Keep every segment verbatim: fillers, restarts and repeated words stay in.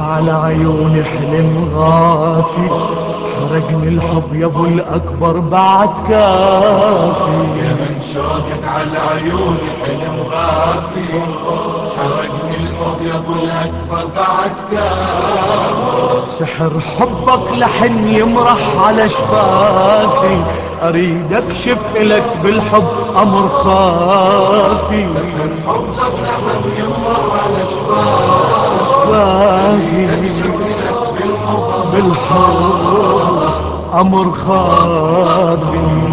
على عيوني حلم غافي، حرقني الحب يا ابو الاكبر بعد كافي. يا من شوقك على عيوني حلم غافي، حرقني الحب يا ابو الاكبر بعد كافي. سحر حبك لحن يمرح على شفافي، اريد اكشف الك بالحب امر خافي. سحر حبك لحن يمرح على شفافي، اريد خافي اكشف لك بالحب بالحب امر خافي.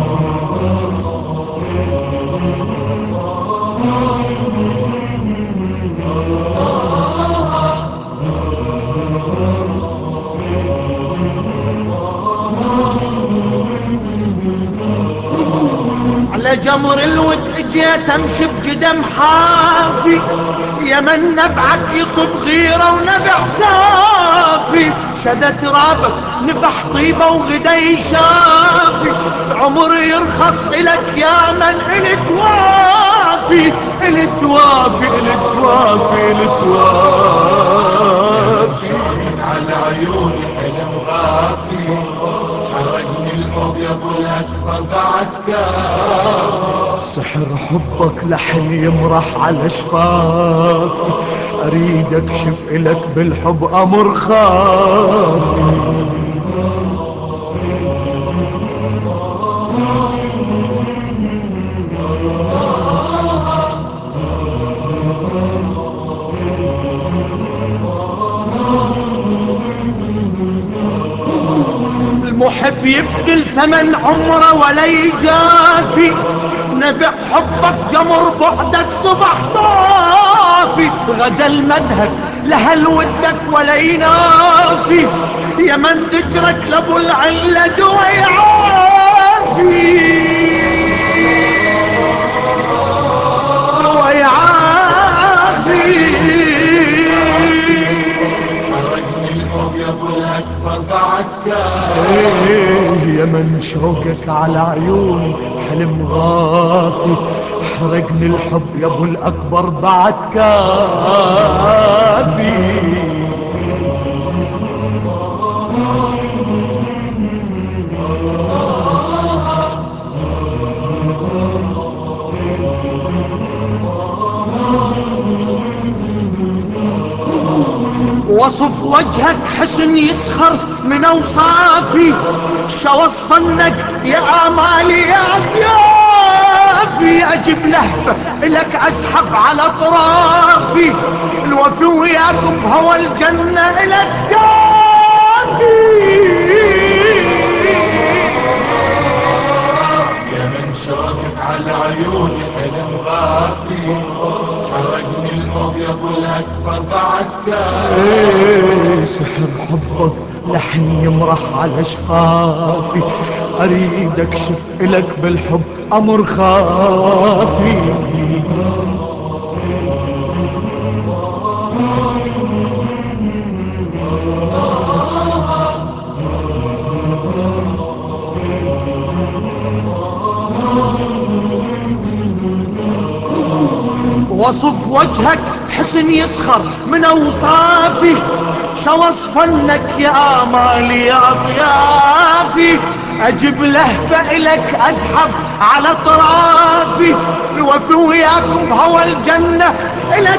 على جمر الود اجيت امشي بجدم حافي، يا من نبعك يصب غيره ونبع صافي. شدت ترابك نفح طيبه وغدا يشافي، عمري يرخص الك يا من الت وافي، الت وافي الت وافي الت وافي. شوقك على عيوني حلم غافي، حرقني الحب يا ابو الاكبر بعد كافي. سحر حبك لحن يمرح على شفافي، اريد اكشف الك بالحب امر خافي. المحب يبذل ثمن عمره ولا يجافي، نبع حبك جمر بعدك صبح طافي. غزل مدهك لهل ودك ولا ينافي، يا من ذكرك لابو العلة دوا يعافي، دوا يعافي. حرقني الحب يا ابو الاكبر بعد كافي. ايه يا من شوقك على عيوني حلم غافي، حرقني الحب يا ابو الاكبر بعد كافي. وصف وجهك حسن يسخر من اوصافي، شو وصفنك يا امالي يا اضيافي. اجيب لهفه الك اسحب على اطرافي، الوفي وياكم بهوى الجنه الك كافي. يا من شوقك على عيوني حلم غافي، حرقني الحب يا ابو الاكبر بعد كافي. ايه سحر حبك لحن يمرح على شفافي، اريد اكشف الك بالحب امر خافي. وصف وجهك حسن يسخر من اوصافي، شو وصفنك يا امالي يا اضيافي. اجيب لهفه الك اسحب على طرافي، الوفي وياكم بهوى الجنه الك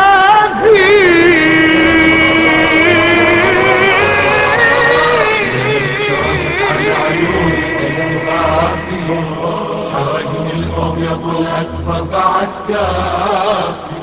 كافي. يا من شوقك على عيوني حلم غافي، حرقني الحب يا ابو الاكبر بعد كافي.